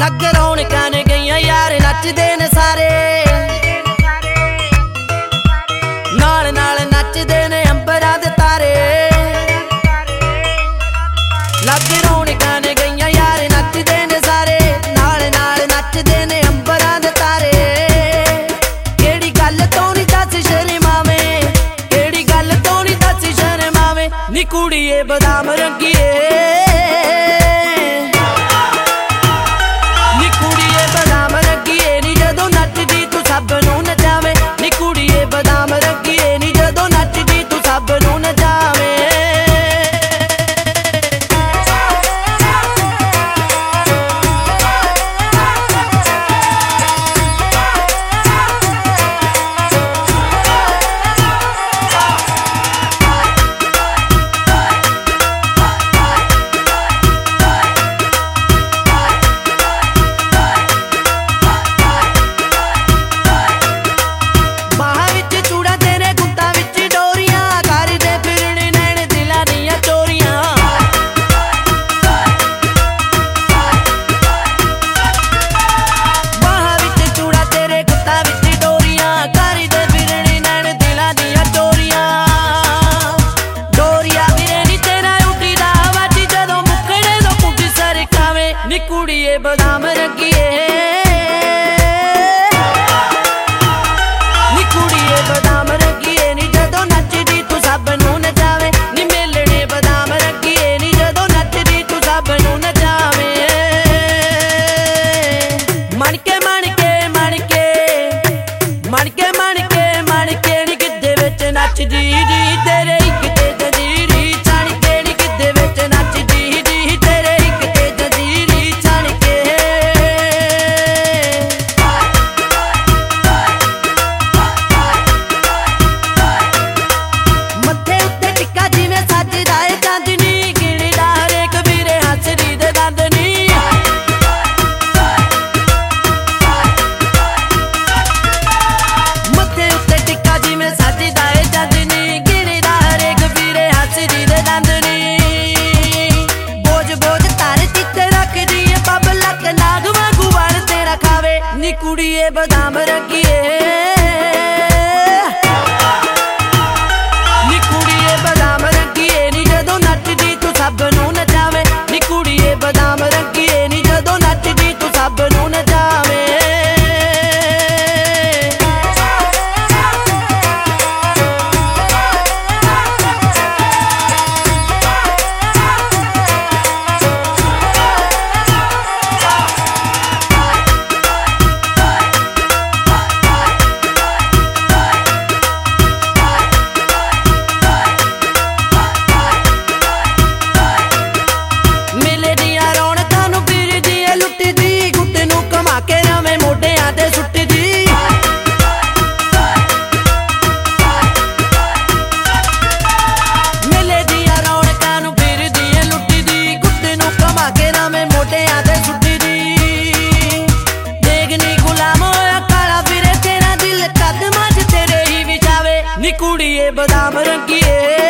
ਲੱਗ ਰੌਣਕਾਂ ਨੇ ਗਈਆਂ ਯਾਰ ਨੱਚਦੇ ਨੇ ਸਾਰੇ ਨਾਲ ਨਾਲ ਨੱਚਦੇ ਨੇ ਅੰਬਰਾਂ ਦੇ ਤਾਰੇ ਲੱਗ ਰੌਣਕਾਂ ਨੇ ਗਈਆਂ ਯਾਰ ਨੱਚਦੇ ਨੇ ਸਾਰੇ ਨਾਲ ਨਾਲ ਨੱਚਦੇ ਨੇ ਅੰਬਰਾਂ ਦੇ ਤਾਰੇ ਕਿਹੜੀ ਗੱਲ ਤੋਂ ਨੀ ਦੱਸ ਸ਼ਰਮਾਵੇਂ ਕਿਹੜੀ ਗੱਲ ਤੋਂ ਨੀ ਦੱਸ ਸ਼ਰਮਾਵੇਂ ਨੀ ਕੁੜੀਏ ਬਦਾਮ ਰੰਗੀਏ ਕੁੜੀਏ ਬਦਾਮ ਰੰਗੀਏ ਨੀ ਕੁੜੀਏ ਬਦਾਮ ਰੰਗੀਏ ਨੀ ਜਦੋਂ ਨੱਚਦੀ ਤੂੰ ਸਭ ਨੂੰ ਨਚਾਵੇਂ ਨੀ ਮੇਲਣੇ ਬਦਾਮ ਰੰਗੀਏ ਨੀ ਜਦੋਂ ਨੱਚਦੀ ਤੂੰ ਸਭ ਨੂੰ ਨਚਾਵੇਂ ਮਣ ਕੇ ਮਣ ਕੇ ਮਣ ਕੇ ਮਣ ਕੇ ਮਣ ਕੇ ਮਣ ਕੇ ਨੀ ਗਿੱਧੇ ਵਿੱਚ ਨੱਚਦੀ ਦੀ ਤੇਰੇ ਇੱਕ ਤੇ ਜੰਜੀਰੀ ਛਣ ਕੇ ਨੀ ਗਿੱਧੇ ਵਿੱਚ ਨੱਚਦੀ ਦੀ ਤੇਰੇ ਇੱਕ ਤੇ ਜੰਜੀਰੀ ਨੀ ਕੁੜੀਏ ਬਦਾਮ ਰੰਗੀਏ ਨੀ ਕੁੜੀਏ ਬਦਾਮ ਰੰਗੀਏ ਨੀ ਜਦੋਂ ਨੱਚਦੀ ਤੂੰ ਸਭ ਨੂੰ ਨਚਾਵੇਂ ਨੀ ਕੁੜੀਏ ਬਦਾਮ ਰੰਗੀਏ ਨੀ ਜਦੋਂ ਨੱਚਦੀ ਤੂੰ ਸਭ ਨੂੰ ਨਚਾਵੇਂ ਨੀ ਕੁੜੀਏ ਬਦਾਮ ਰੰਗੀਏ